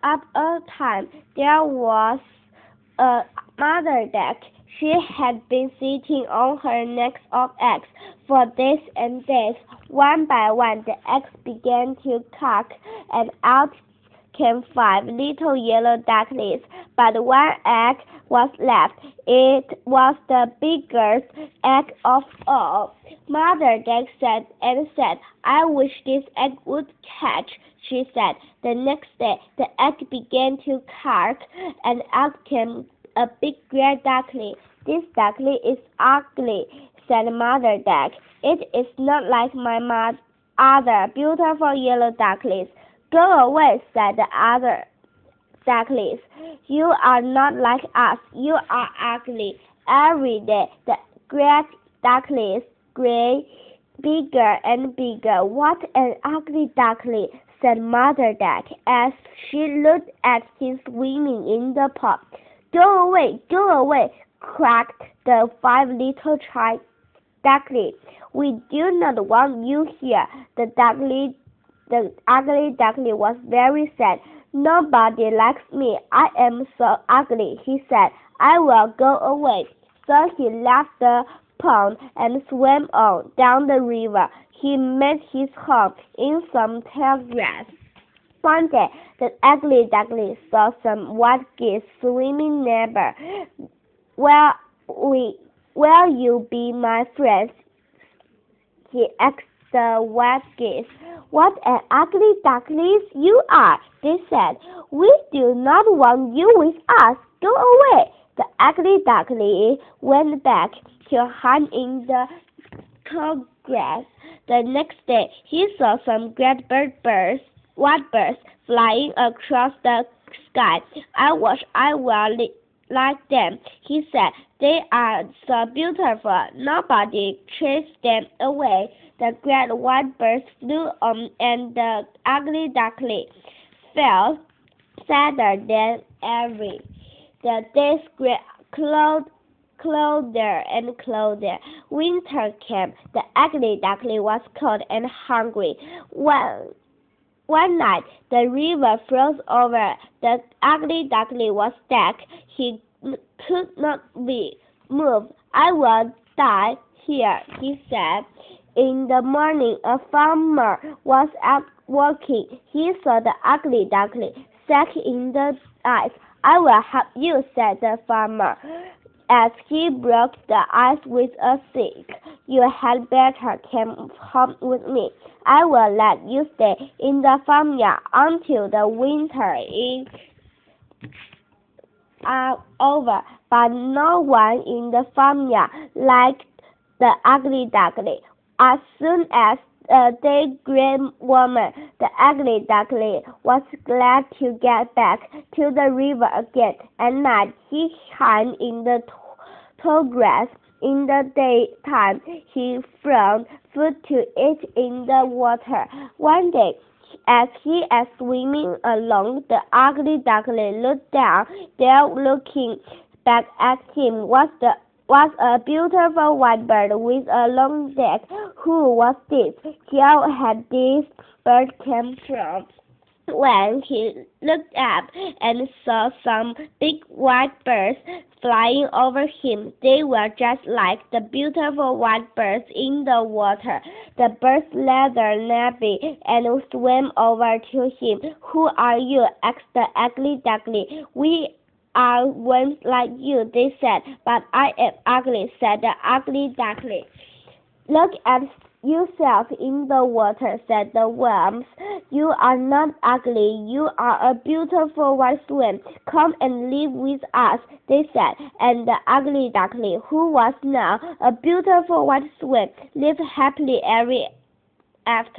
at a time there was a mother duck. She had been sitting on her nest of eggs for days and days. One by one the eggs began to crack, and out came 5 little yellow ducklings, but one egg was left. It was the biggest egg of all. Mother Duck said and said, "I wish this egg would hatch," she said. The next day the egg began to crack, and out came a big gray duckling. "This duckling is ugly," said Mother Duck. "It is not like my other beautiful yellow ducklings." "Go away," said the other ducklings. "You are not like us. You are ugly." Every day the great ducklings grew bigger and bigger. "What an ugly duckling," said Mother Duck as she looked at him swimming in the pond. Go away," quacked the 5 little ducklings. "We do not want you here." The ugly duckling was very sad. "Nobody likes me. I am so ugly," he said. "I will go away." So he left the pond and swam on down the river. He made his home in some tall grass. One day the ugly duckling saw some white geese swimming nearby. Will you be my friends?" he asked the white geese. "What an ugly duckling you are," they said. "We do not want you with us. Go away." The ugly duckling went back to hide in the tall grass. The next day he saw some great white birds flying across the sky. "I wish I were like them," he said. "They are so beautiful. Nobody chased them away." The great white birds flew on, and the ugly duckling felt sadder than ever. The days grew colder and colder. Winter came. The ugly duckling was cold and hungry. One night the river froze over. The ugly duckling was stuck. He could not be moved. "I will die here," he said. In the morning a farmer was out walking. He saw the ugly duckling stuck in the ice. "I will help you," said the farmer, as he broke the ice with a stick. "You had better come home with me. I will let you stay in the farmyard until the winter is over." But no one in the farmyard liked the ugly duckling. As soon as the day grew warmer, the ugly duckling was glad to get back to the river again. At night he hid in the tall grass. In the daytime he found food to eat in the water. One day, as he was swimming along, the ugly duckling looked down. There, looking back at him, was a beautiful white bird with a long neck. Who was this? Where had this bird come from? When he looked up and saw some big white birds flying over him, they were just like the beautiful white birds in the water. The birds laid their nappy and swam over to him. "Who are you?" asked the ugly duckling. "We are worms like you," they said. "But I am ugly," said the ugly duckling. "Look at yourself in the water," said the worms. "You are not ugly. You are a beautiful white swan. Come and live with us," they said. And the ugly duckling, who was now a beautiful white swan, lived happily ever after.